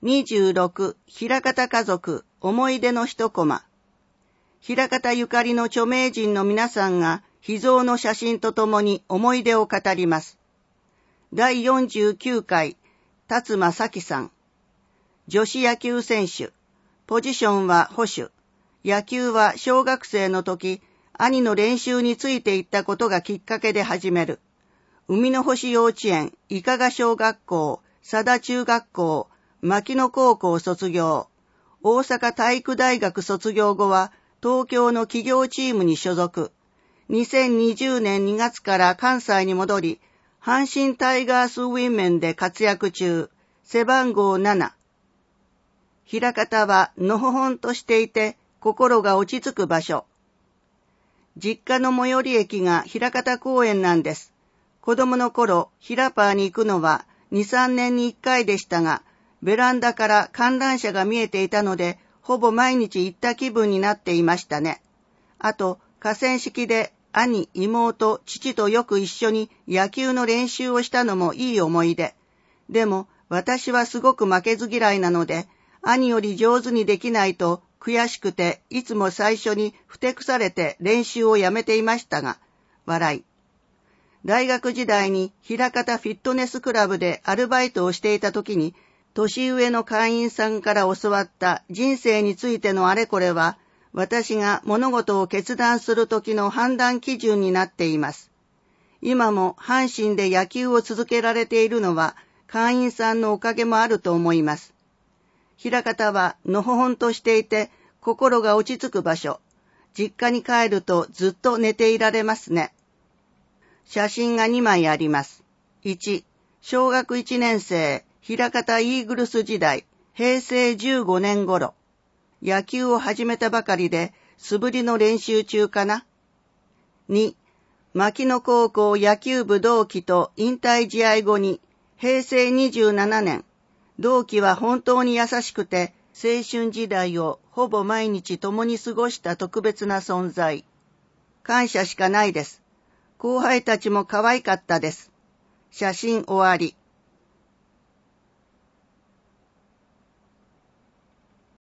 26、枚方家族、思い出の一コマ。枚方ゆかりの著名人の皆さんが秘蔵の写真とともに思い出を語ります。第49回、辰馬咲さん。女子野球選手。ポジションは捕手。野球は小学生の時、兄の練習について行ったことがきっかけで始める。海の星幼稚園、伊香賀小学校、佐田中学校、牧野高校卒業。大阪体育大学卒業後は、東京の企業チームに所属。2020年2月から関西に戻り、阪神タイガースウィメンで活躍中。背番号7。枚方はのほほんとしていて、心が落ち着く場所。実家の最寄り駅が枚方公園なんです。子供の頃、ひらパーに行くのは2、3年に1回でしたが、ベランダから観覧車が見えていたので、ほぼ毎日行った気分になっていましたね。あと、河川敷で兄、妹、父とよく一緒に野球の練習をしたのもいい思い出。でも、私はすごく負けず嫌いなので、兄より上手にできないと悔しくて、いつも最初にふてくされて練習をやめていましたが、笑い。大学時代に枚方フィットネスクラブでアルバイトをしていた時に、年上の会員さんから教わった人生についてのあれこれは、私が物事を決断する時の判断基準になっています。今も阪神で野球を続けられているのは、会員さんのおかげもあると思います。枚方はのほほんとしていて、心が落ち着く場所。実家に帰るとずっと寝ていられますね。写真が2枚あります。1、小学1年生、枚方イーグルス時代、平成15年頃。野球を始めたばかりで、素振りの練習中かな。2、牧野高校野球部同期と引退試合後に、平成27年、同期は本当に優しくて、青春時代をほぼ毎日共に過ごした特別な存在。感謝しかないです。後輩たちも可愛かったです。写真終わり。